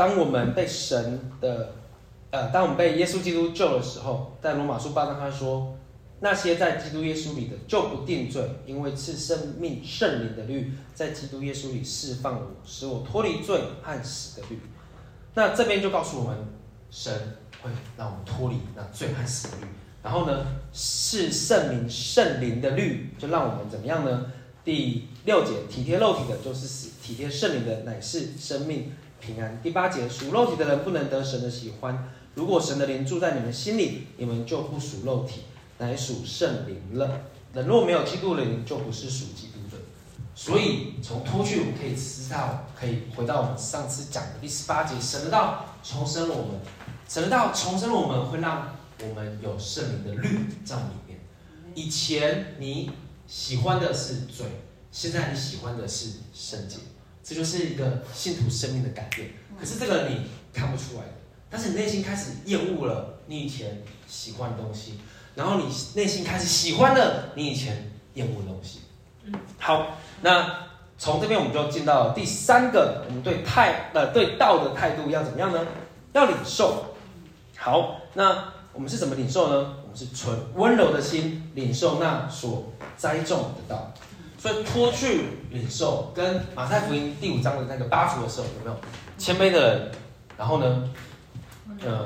当我们被神的，呃，当我们被耶稣基督救的时候，在罗马书八章他说，那些在基督耶稣里的就不定罪，因为赐生命圣灵的律在基督耶稣里释放我，使我脱离罪和死的律。那这边就告诉我们，神会让我们脱离那罪和死的律。然后呢，是圣灵圣灵的律，就让我们怎么样呢？第六节，体贴肉体的就是死，体贴圣灵的乃是生命平安。第八节，属肉体的人不能得神的喜欢。如果神的灵住在你们心里，你们就不属肉体，乃属圣灵了。人若没有基督的灵，就不是属基督的。所以从脱去，我们可以知道，可以回到我们上次讲的第十八节，神的道重生了我们，神的道重生了我们，会让我们有圣灵的律在里面。以前你喜欢的是罪，现在你喜欢的是圣洁，这就是一个信徒生命的改变。可是这个你看不出来的，但是你内心开始厌恶了你以前喜欢的东西，然后你内心开始喜欢了你以前厌恶的东西。好，那从这边我们就进到第三个，我们对态呃对道的态度要怎么样呢？要领受。好，那我们是怎么领受呢？我们是存温柔的心领受那所栽种的道。所以脱去领受跟马太福音第五章的那个八福的时候，有没有谦卑的人？然后呢，呃，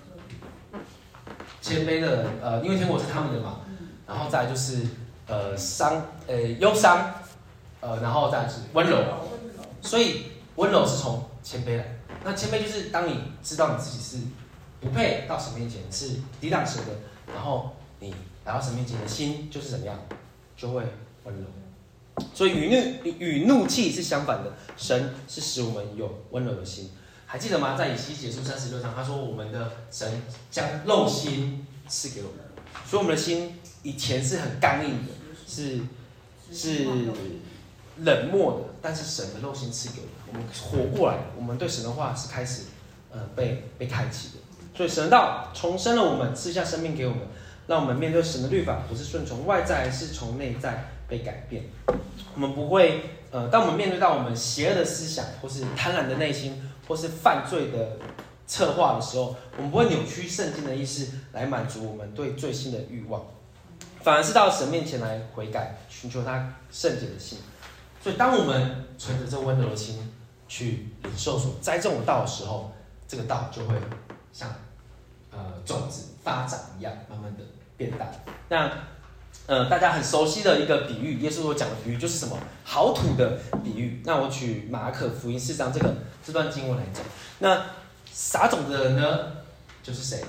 谦卑的人，呃，因为天国是他们的嘛。然后再来就是呃伤，呃忧伤，呃，然后再来是温柔。所以温柔是从谦卑来。那谦卑就是当你知道你自己是不配到神面前，是抵挡神的，然后你来到神面前的心就是怎么样，就会温柔。所以与怒与怒气是相反的，神是使我们有温柔的心。还记得吗？在以西结书三十六章，他说我们的神将肉心赐给我们，所以我们的心以前是很刚硬的，是是冷漠的，但是神的肉心赐给我们，我们活过来了，我们对神的话是开始呃被被开启的。所以神的道重生了我们，赐下生命给我们，让我们面对神的律法，不是顺从外在，而是从内在被改变。我们不会，呃，当我们面对到我们邪恶的思想，或是贪婪的内心，或是犯罪的策划的时候，我们不会扭曲圣经的意思来满足我们对罪性的欲望，反而是到神面前来悔改，寻求他圣洁的心。所以，当我们存着这温柔的心去领受所栽种的道的时候，这个道就会像呃种子发长一样，慢慢的变大。那呃，大家很熟悉的一个比喻，耶稣所讲的比喻就是什么？好土的比喻。那我举马可福音四章这个这段经文来讲。那撒种的人呢，就是谁？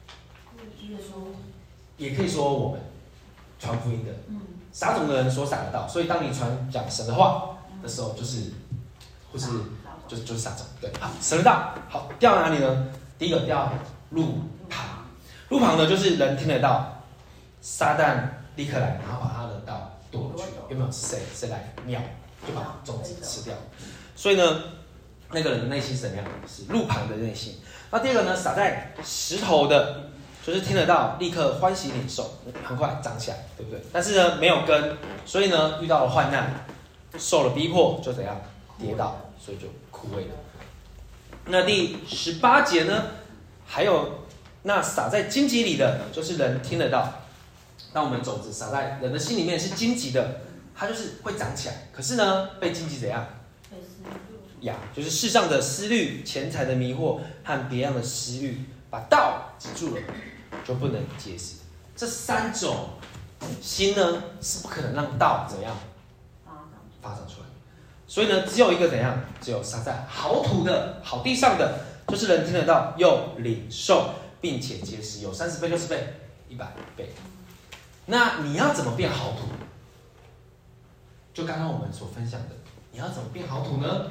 也可以说我们传福音的。撒种的人所撒的道，所以当你传讲神的话的时候，就是或是就就是撒种。对，好，神的道好掉哪里呢？第一个掉路旁，路旁呢就是人听得到，撒旦立刻来，然后把他的道夺去。有没有谁谁来秒就把种子吃掉？所以呢，那个人的内心是怎么样？是路旁的内心。那第二个呢，撒在石头的，就是听得到，立刻欢喜领受，很快长起来，对不对？但是呢，没有根，所以呢，遇到了患难，受了逼迫，就怎样跌倒，所以就枯萎了。那第十八节呢，还有那撒在荆棘里的，就是人听得到。当我们种子撒在人的心里面是荆棘的，它就是会长起来。可是呢，被荆棘怎样？呀，就是世上的思虑、钱财的迷惑和别样的私欲，把道挤住了，就不能结实。这三种心呢，是不可能让道怎样发展出来。所以呢，只有一个怎样？只有撒在好土的好地上的，就是人听得到又领受，并且结实，有三十倍、六十倍、一百倍。那你要怎么变好土？就刚刚我们所分享的，你要怎么变好土呢？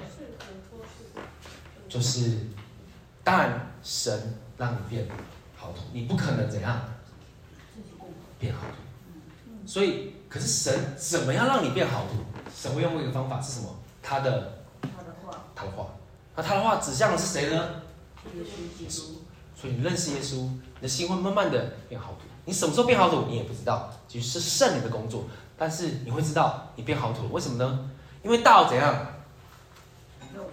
就是当然神让你变好土，你不可能怎样变好土。所以，可是神怎么样让你变好土？神会用一个方法是什么？他的他的话。那他的话指向的是谁呢？耶稣。所以你认识耶稣，你的心会慢慢的变好土。你什么时候变好土，你也不知道，其实是圣灵的工作。但是你会知道你变好土，为什么呢？因为道怎样？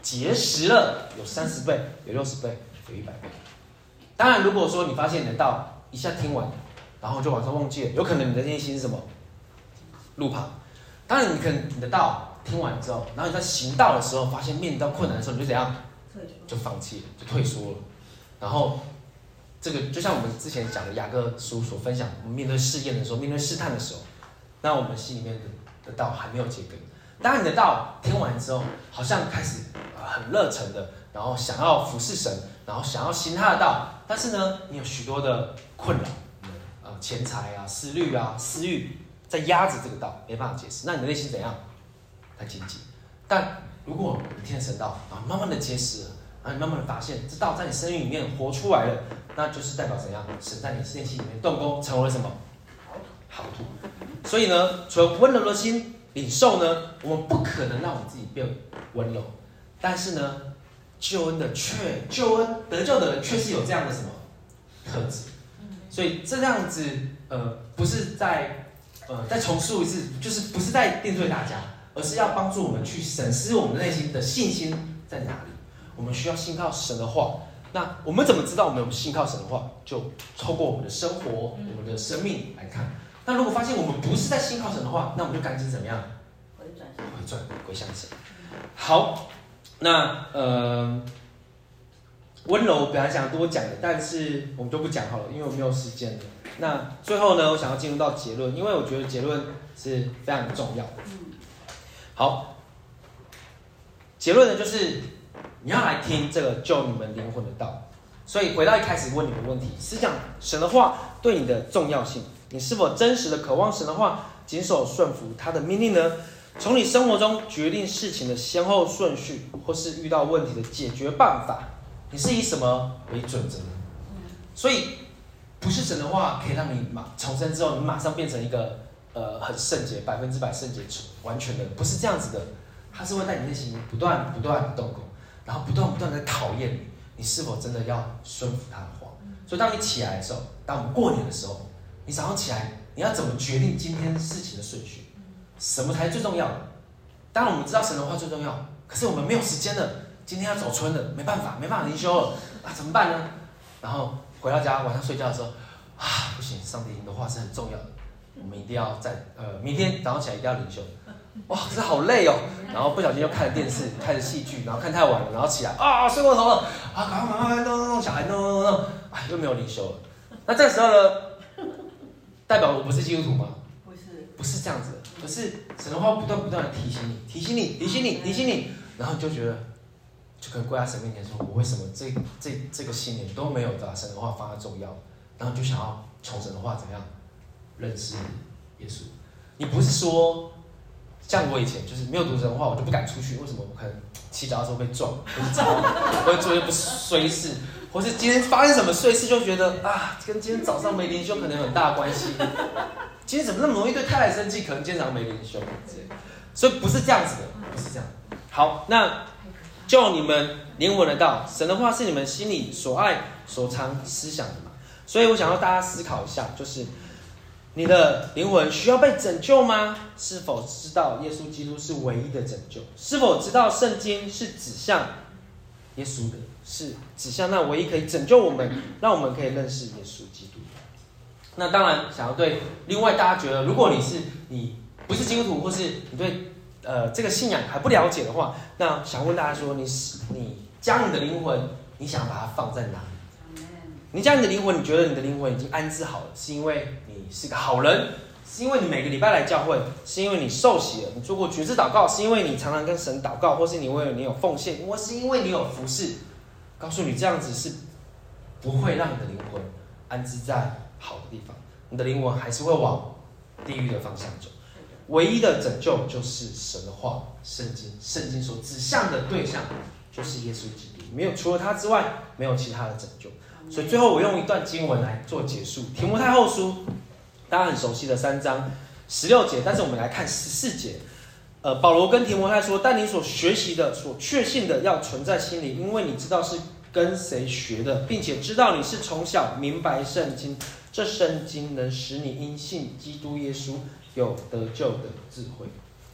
结实了，有三十倍，有六十倍，有一百倍。当然，如果说你发现你的道一下听完，然后就晚上忘记了，有可能你的内心是什么？路旁。当然，你可能你的道听完之后，然后你在行道的时候，发现面临到困难的时候，你就怎样？就放弃了，就退缩了。然后，这个就像我们之前讲的雅各书所分享，我们面对试验的时候，面对试探的时候，那我们心里面的的道还没有结根。当然，你的道听完之后，好像开始、呃、很热忱的，然后想要服侍神，然后想要行他的道，但是呢，你有许多的困扰，呃，钱财啊、思虑啊、私欲，在压着这个道，没办法解释。那你的内心怎样？很紧急。但如果你听了神道，然后慢慢的结实了，然后你慢慢的发现这道在你生命里面活出来了，那就是代表怎样？神在你内心里面动工，成为了什么？好土。所以呢，除了温柔的心领受呢，我们不可能让我们自己变温柔，但是呢，救恩的却救恩得救的人却是有这样的什么特质。所以这样子，呃，不是在呃再重述一次，就是不是在定罪大家，而是要帮助我们去审视我们的内心的信心在哪里。我们需要信靠神的话。那我们怎么知道我们有信靠神的话？就透过我们的生活、我们的生命来看。那如果发现我们不是在信靠神的话，那我们就赶紧怎么样？ 回转， 回转，归向神。好，那呃，温柔本来想多讲的，但是我们就不讲好了，因为我没有时间了。那最后呢，我想要进入到结论，因为我觉得结论是非常重要的。好，结论呢就是你要来听这个救你们灵魂的道。所以回到一开始问你的问题，思想神的话对你的重要性。你是否真实的渴望神的话，谨守顺服他的命令呢？从你生活中决定事情的先后顺序，或是遇到问题的解决办法，你是以什么为准则呢？所以不是神的话可以让你重生之后，你马上变成一个呃很圣洁、百分之百圣洁、完全的，不是这样子的。他是会在你内心不断不断的动工，然后不断不断的考验你，你是否真的要顺服他的话。所以当你起来的时候，当我们过年的时候，你早上起来，你要怎么决定今天事情的顺序？什么才是最重要的？当然我们知道神的话最重要，可是我们没有时间了，今天要走春了，没办法，没办法灵修了啊，怎么办呢？然后回到家晚上睡觉的时候，啊，不行，上帝你的话是很重要的，我们一定要在呃明天早上起来一定要灵修。哇，可是好累哦，然后不小心又看了电视，看了戏剧，然后看太晚了，然后起来啊睡过头了，啊赶快赶快弄弄弄小孩弄弄弄，哎又没有灵修了。那这时候呢，代表我不是基督徒吗？ 不是， 不是这样子的，而是神的话不断不断的提醒你，提醒你，提醒你，提醒你，然后你就觉得，就可能跪在神面前说，我为什么这这这个新年都没有把神的话放在重要，然后就想要从神的话怎样认识耶稣。你不是说，像我以前就是没有读神的话，我就不敢出去，为什么？我可能骑脚踏车被撞，或是怎么，或者做一些不衰事。或是今天发生什么碎事，就觉得啊，跟今天早上没灵修可能有很大的关系。今天怎么那么容易对太太生气？可能今天早上没灵修之类的。所以不是这样子的，不是这样。好，那就你们灵魂的道，神的话是你们心里所爱、所常思想的嘛。所以我想要大家思考一下，就是你的灵魂需要被拯救吗？是否知道耶稣基督是唯一的拯救？是否知道圣经是指向耶稣的？是指向那唯一可以拯救我们，让我们可以认识耶稣基督。那当然，想要对另外大家觉得，如果你是你不是基督徒，或是你对呃这个信仰还不了解的话，那想问大家说，你你将你的灵魂，你想把它放在哪里？你将你的灵魂，你觉得你的灵魂已经安置好了，是因为你是个好人，是因为你每个礼拜来教会，是因为你受洗了，你做过决志祷告，是因为你常常跟神祷告，或是你为了你有奉献，或是因为你有服侍。告诉你，这样子是不会让你的灵魂安置在好的地方，你的灵魂还是会往地狱的方向走。唯一的拯救就是神的话，圣经，圣经所指向的对象就是耶稣基督，没有除了他之外，没有其他的拯救。所以最后我用一段经文来做结束，提摩太后书，大家很熟悉的三章十六节，但是我们来看十四节。呃，保罗跟提摩太说，但你所学习的、所确信的要存在心里，因为你知道是跟谁学的，并且知道你是从小明白圣经，这圣经能使你因信基督耶稣有得救的智慧。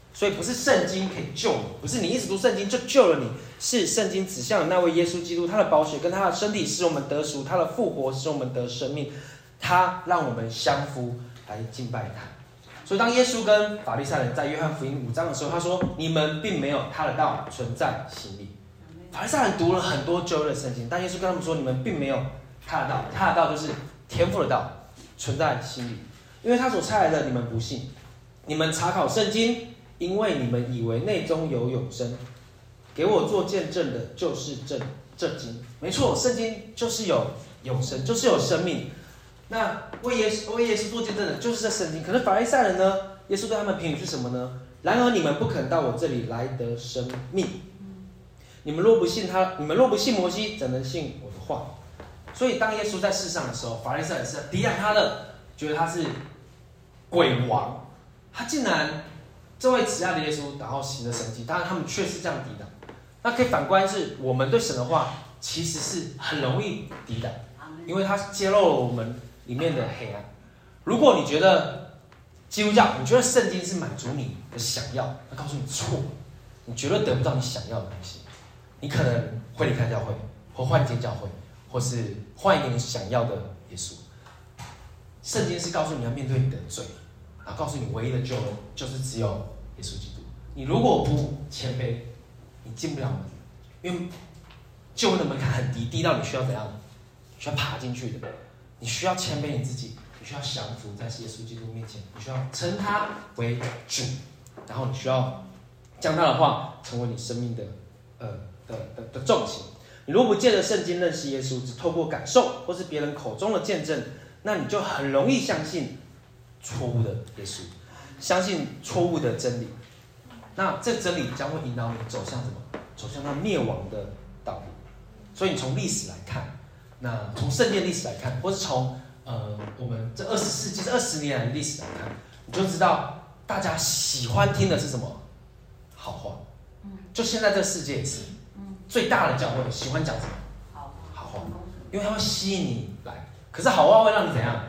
所以不是圣经可以救你，不是你一直读圣经就救了你，是圣经指向的那位耶稣基督，他的宝血跟他的身体使我们得赎，他的复活使我们得生命，他让我们相扶来敬拜他。所以当耶稣跟法利赛人在约翰福音五章的时候，他说：“你们并没有他的道存在心里。”法利赛人读了很多旧约的圣经，但耶稣跟他们说：“你们并没有他的道，他的道就是天父的道，存在心里。因为他所差来的，你们不信。你们查考圣经，因为你们以为内中有永生。给我做见证的，就是这这经。没错，圣经就是有永生，就是有生命。那为耶稣为耶稣做见证的，就是这圣经。可是法利赛人呢？耶稣对他们评语是什么呢？然而你们不肯到我这里来得生命。你们若不信他，你们若不信摩西，怎能信我的话？所以当耶稣在世上的时候，法利赛人是抵挡他的，觉得他是鬼王。他竟然这位慈爱的耶稣，然后行了神迹，当然他们确实这样抵挡。那可以反观是，我们对神的话其实是很容易抵挡，因为它揭露了我们里面的黑暗。如果你觉得基督教，你觉得圣经是满足你的想要，那告诉你错，你绝对得不到你想要的东西。你可能会离开教会，或换间教会，或是换一个你想要的耶稣。圣经是告诉你要面对你的罪，然后告诉你唯一的救恩就是只有耶稣基督。你如果不谦卑，你进不了门，因为救恩的门槛很低，低到你需要怎样？需要爬进去的。你需要谦卑你自己，你需要降服在耶稣基督面前，你需要称他为主，然后你需要将他的话成为你生命的呃的的的重心。你如果不借着圣经认识耶稣，只透过感受或是别人口中的见证，那你就很容易相信错误的耶稣，相信错误的真理。那这真理将会引导你走向什么？走向那灭亡的道路。所以你从历史来看，那从圣经历史来看，或是从呃我们这二十世纪这二十年来的历史来看，你就知道大家喜欢听的是什么？好话。就现在这个世界也是，最大的教会喜欢讲什么？好话，因为它会吸引你来。可是好话会让你怎样？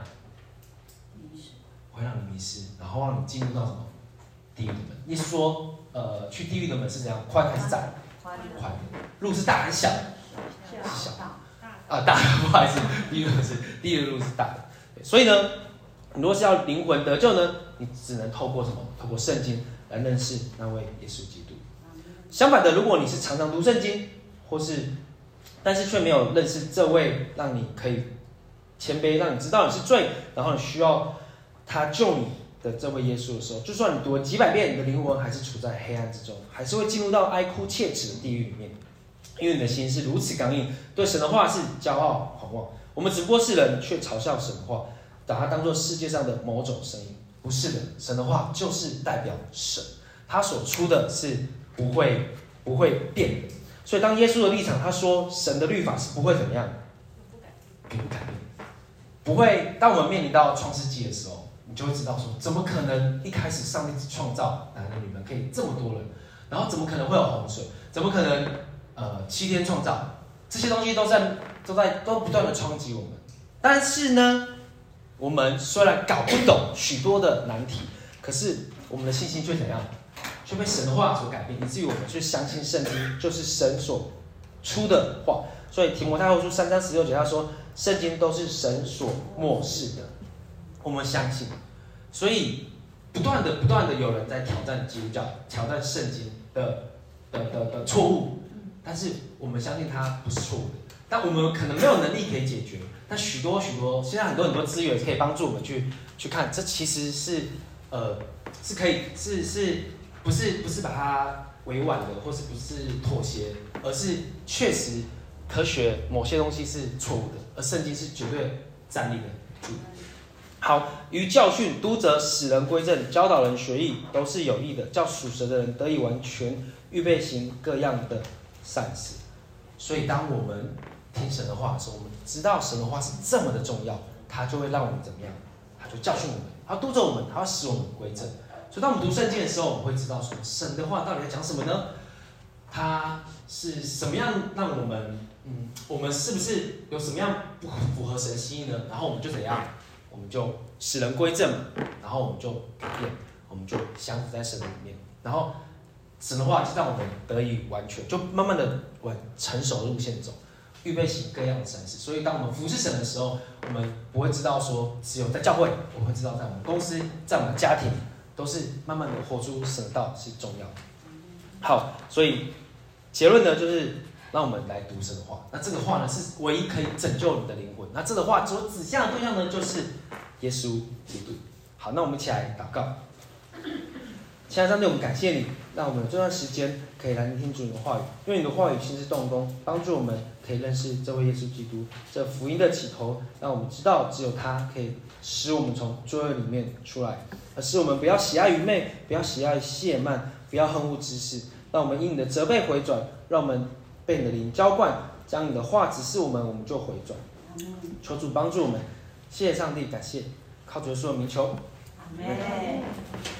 会让你迷失，然后让你进入到什么？地狱的门。你说，呃，去地狱的门是怎样？宽还是窄？宽。路是大还是小？是小。啊，大。不好意思，地狱的是地狱的路是大的。所以呢，你如果是要灵魂得救呢，你只能透过什么？透过圣经来认识那位耶稣基督。相反的，如果你是常常读圣经，或是但是却没有认识这位让你可以谦卑，让你知道你是罪，然后你需要他救你的这位耶稣的时候，就算你读了几百遍，你的灵魂还是处在黑暗之中，还是会进入到哀哭切齿的地狱里面，因为你的心是如此刚硬，对神的话是骄傲狂妄。我们只不过是人，却嘲笑神的话，把它当作世界上的某种声音。不是的，神的话就是代表神，他所出的是不会不会变的。所以当耶稣的立场，他说神的律法是不会怎么样，不改变，不会。当我们面临到创世纪的时候，你就会知道说，怎么可能一开始上帝只创造男人女人可以这么多人，然后怎么可能会有洪水？怎么可能呃七天创造？这些东西都在都在都不断的冲击我们。但是呢，我们虽然搞不懂许多的难题，可是我们的信心却怎样？却被神的话所改变，以至于我们去相信圣经就是神所出的话。所以提摩太后书三章十六节他说，圣经都是神所默示的，我们相信。所以不断的不断的有人在挑战基督教，挑战圣经的的的的错误，但是我们相信它不是错误的，但我们可能没有能力可以解决。但许多许多现在很多很多资源可以帮助我们去去看，这其实是呃是可以是是。不是不是把它委婉的，或是不是妥协，而是确实科学某些东西是错误的，而圣经是绝对站立的住。好，于教训、督责、使人归正、教导人学艺，都是有益的，叫属神的人得以完全，预备行各样的善事。所以，当我们听神的话的时候，我们知道神的话是这么的重要，它就会让我们怎么样？它就教训我们，它督责我们，它会使我们归正。所以，当我们读圣经的时候，我们会知道说，神的话到底在讲什么呢？它是什么样让我们，嗯，我们是不是有什么样不符合神心意呢？然后我们就怎样？我们就使人归正，然后我们就改变，我们就降服在神的里面。然然后神的话就让我们得以完全，就慢慢的往成熟的路线走，预备行各样的善事。所以当我们服侍神的时候，我们不会知道说只有在教会，我们会知道在我们公司，在我们家庭，都是慢慢的活出神的道是重要的。好，所以结论呢就是让我们来读神的话。那这个话呢是唯一可以拯救你的灵魂。那这个话所指向的对象呢就是耶稣基督。好，那我们一起来祷告。亲爱的上帝，我们感谢你，让我们有这段时间可以来聆听主你的话语，因为你的话语亲自动工，帮助我们可以认识这位耶稣基督，这福音的起头，让我们知道只有他可以使我们从罪恶里面出来，而使我们不要喜爱愚昧，不要喜爱亵慢，不要恨恶知识，让我们因你的责备回转，让我们被你的灵浇灌，将你的话指示我们，我们就回转。求主帮助我们，谢谢上帝，感谢，靠主耶稣的名求。 阿们。